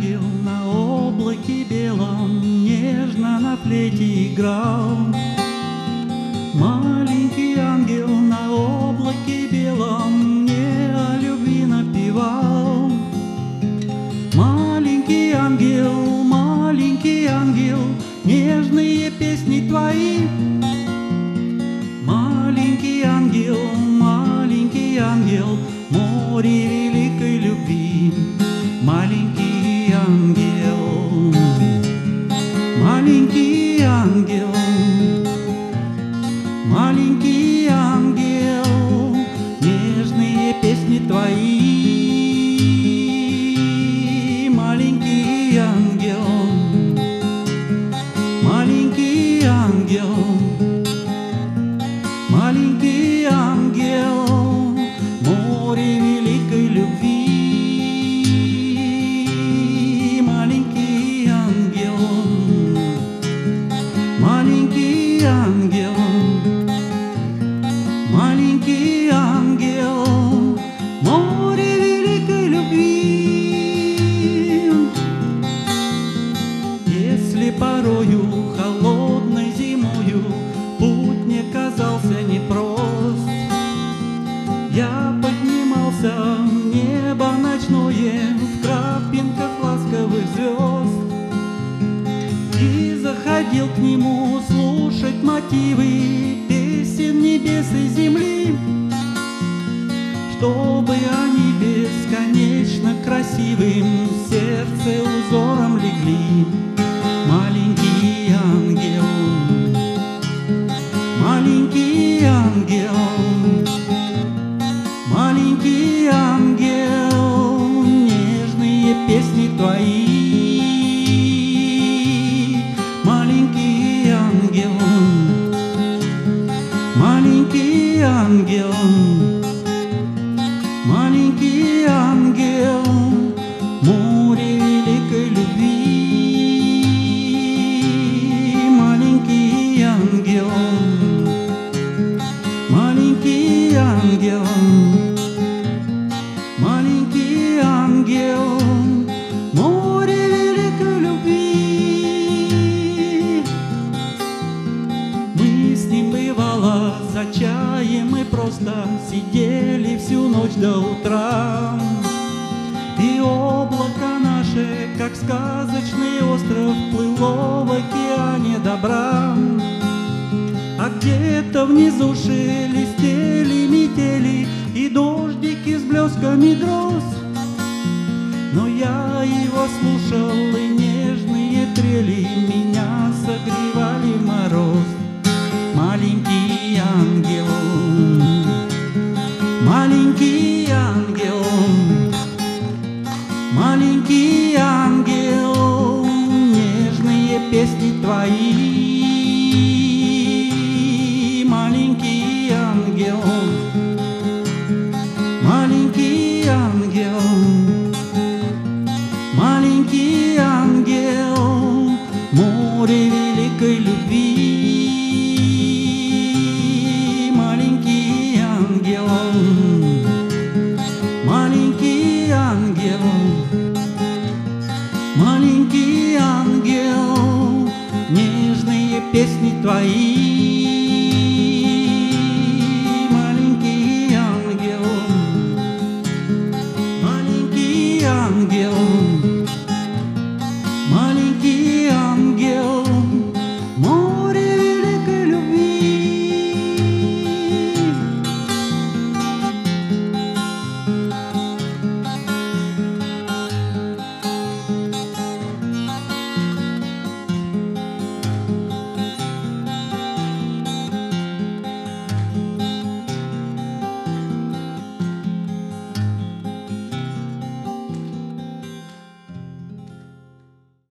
ангел на облаке белом нежно на флейте играл. Маленький ангел на облаке белом мне о любви напевал. Маленький ангел, нежные песни твои. Маленький ангел, море великой любви. Маленький ангел, маленький ангел, маленький ангел, нежные песни твои. Маленький ангел, маленький ангел, маленький ангел, море великой любви. Маленький ангел, маленький ангел, маленький ангел, море великой любви. Если порою холодной зимою путь мне казался непрост, я поднимался в небо ночное в крапинках ласковых звезд и заходил к нему слушать мотивы песен небес и земли, чтобы они бесконечно красивым в сердце узором легли. Маленький ангел, маленький ангел, маленький ангел, нежные песни твои. Маленький ангел, маленький ангел, маленький ангел, море великой любви. Маленький ангел, маленький ангел, маленький ангел, море великой любви. Мы с ним бывало за чаем мы просто сидели всю ночь до утра, и облако наше, как сказочный остров, плыло в океане добра. А где-то внизу шелестели метели и дождики с блесками гроз. Но я его слушал, и нежные трели меня согревали в мороз.